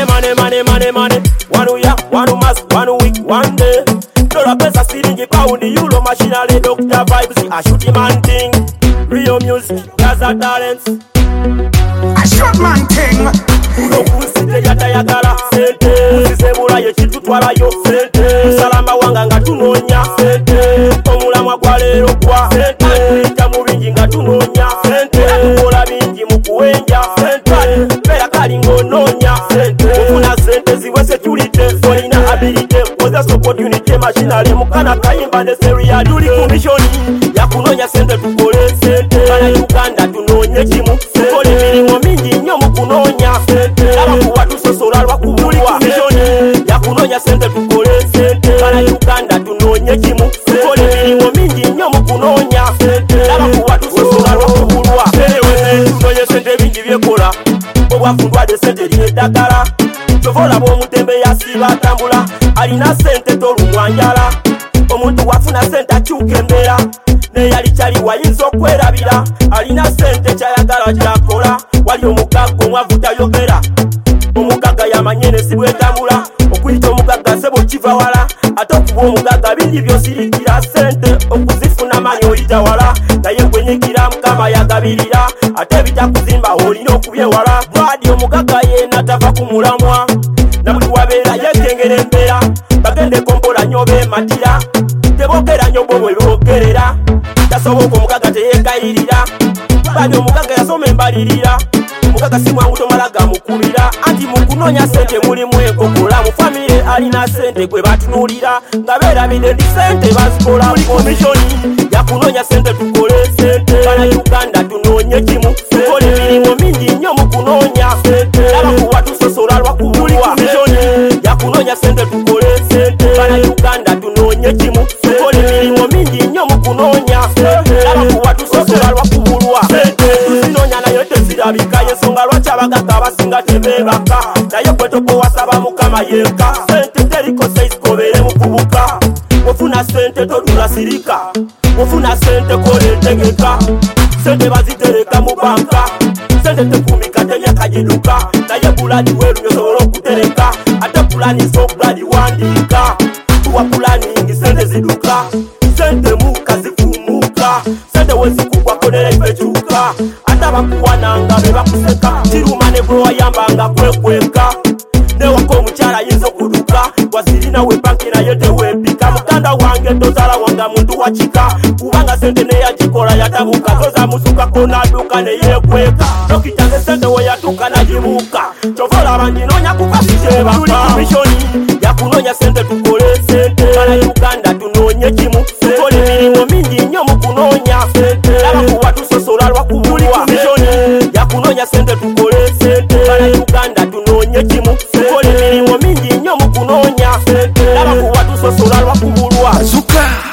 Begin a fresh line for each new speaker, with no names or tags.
money. One year, one month, 1 week, 1 day. Dollar pesa siringi pound euro machinery Dr. Vibes a shooty man thing. Real music, Gaza talents.
A short man thing.
Unokusite yatayagala sente. Usisebula ye chitutwala yo sente. Salamba wanga nga tunonya sente. Omulamwa gwa lero kwa sente. Atuita mu bingi nga tunonya sente. Tukola bingi mu kuwenja sente. Pera kali ngononya sente. Ofuna sente ziwe security. Solina ability. Possess opportunity machinery. Mukana kayimba ne seria. Tuli kumishoni ya kunonya sente tukole sente. Kana Uganda tunonye kimu. Tukole milimo mingi nyo mu kunonya sente. Abakuwa tusosola lwakubulwa kumishoni ya kunonya sente tukole sente. Kana Uganda tunonye kimu. Tukole milimo mingi nyo mu kunonya sente. Abakuwa tusosola lwakubulwa tunonye sente bingi byekola. Obwafundwa de sente lyedagala. Tovola bw'omutembe yasiba atambula. Alina sente tolumwanjala. Omuntu wafuna sente akyuka embeera. Neyali kyali wayinza okwerabira. Alina sente kyayagala kyakola. Wali omugagga omwavu tayogera. Omugagga yamanye ne sibwetambula. Okuyita omugagga sebo kiva wala. Ate okuba omugagga bindi byosirikira sente. Okuzifuna manyi oyita wala. Naye gwenyigira Mukama yagabirira. Ate bitakuzimba olina okubyewala. Bwadi omugagga yena tava ku mulamwa. Na buli wabeera yekengera embeera. Bagende kompola nnyo beematira. Teboogera nnyo bo bwe boogerera. Tasoboka omugagga teyegayirira. Bwadi omugagga yasoma embalirira. Omugagga si mwangu tomala gamukubira. Anti mu kunoonya sente mulimu enkokola. Mu famire alina sente gwe batunuulira. Nga beerabire ndi sente bazikola. Tuli komishoni ya kunoonya sente tukole sente. Bana Uganda tunoonye kimu. Tukole emirimu mingi nnyo mu kunoonya sente. Abakuwa tusosola lwakubulwa. Tuli komishoni ya kunoonya sente tukole sente. Bana Uganda tunoonye kimu. Tukole emirimu mingi nnyo mu kunoonya sente. Abakuwa tusosola lwakubulwa. Tuzinoonya nayo tezirabika. Yensonga lwaki abagagga abasinga tebeebaka. Naye gwe tokowasaba Mukama yenka. Sente teriko seisikobere mu kubuka. Ofuna sente todula sirika. Ofuna sente kola entegeka. Sente bazitereka mu banka. Sente tekumika tenyakagiduka. Naye bulani weru nyosobola okutereka. Ate pulani z'okulani wandiika. Tuwa pulaningi sente ziduka. Sente muka zifumuka. Sente wezikugwako nereifekyuka. Ate abakuwananga be bakuseka. Kiruma ne bwe wayambanga kwekweka. Newako omukyala ayinza okuduka. Wazirina we banki naye tewempika. Muganda wange tozala wanga muntu wakika. Kubanga sente neyagikola yatabuka. Toza musukako naduka neyekweka. Nokitange sente we yatuka nagibuka. Kyovola banginoonya kuba sitebaka. Tuli komishoni ya kunoonya sente tukole sente. Bana Uganda tunoonye kimu. Tukole emirimu mingi nnyo mu kunoonya sente. Abakuwa tusosola lwakubulwa. Tuli komishoni ya kunoonya sente tukole sente. Bana Uganda tunoonye kimu. Tukole emirimu mingi nnyo mu kunoonya sente. Abakuwa tusosola lwakubulwa.
Zuka.